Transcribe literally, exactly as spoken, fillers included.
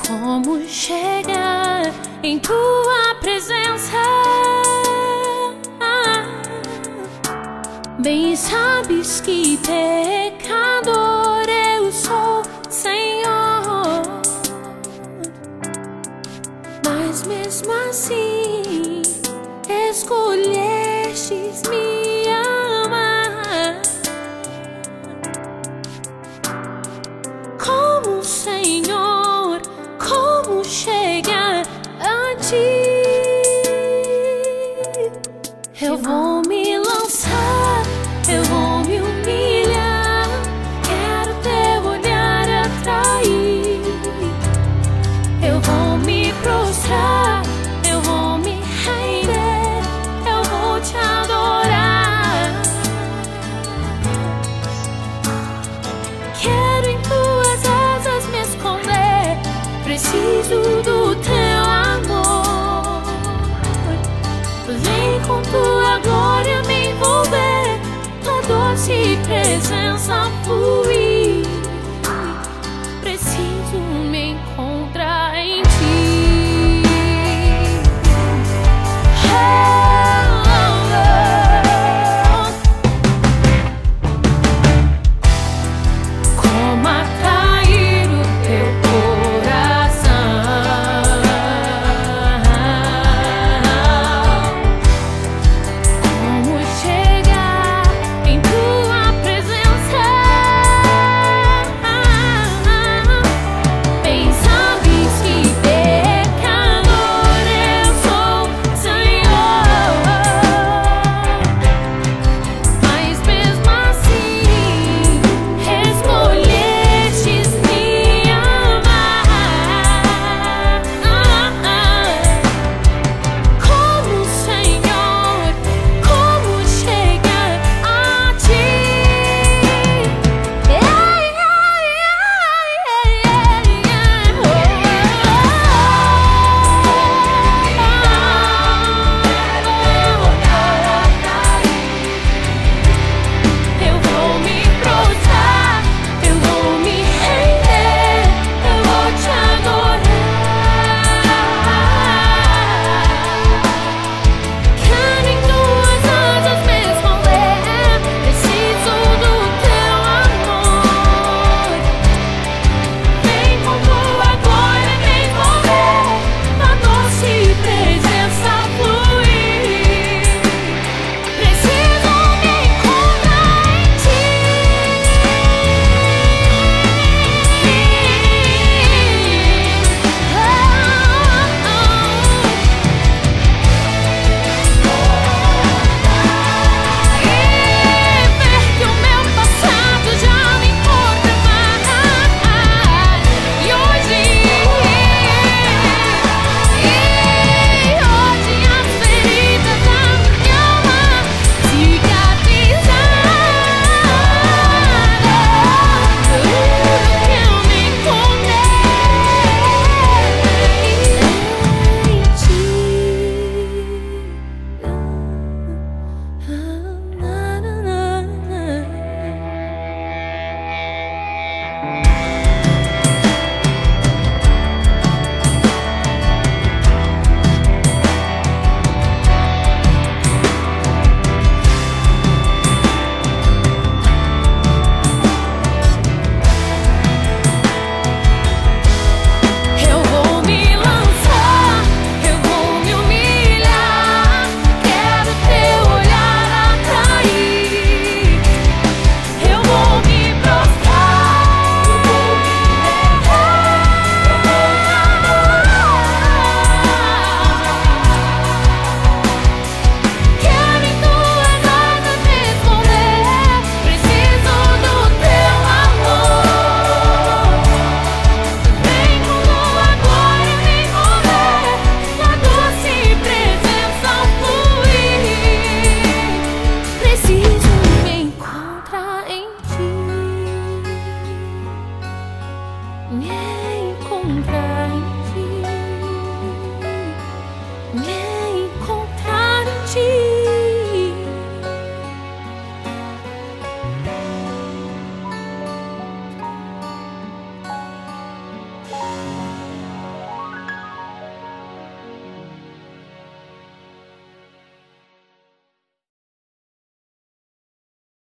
Como chegar em tua presença? Bem sabes que pecador eu sou, Senhor, mas mesmo assim escolhestes me amar. Como, Senhor, como chegar a ti? Eu vou me lançar, eu vou me humilhar, quero teu olhar atrair. Eu vou me prostrar, eu vou me render, eu vou te adorar. Quero em tuas asas me esconder, preciso do teu amor. Vem com tua glória me envolver, tua doce presença fluir.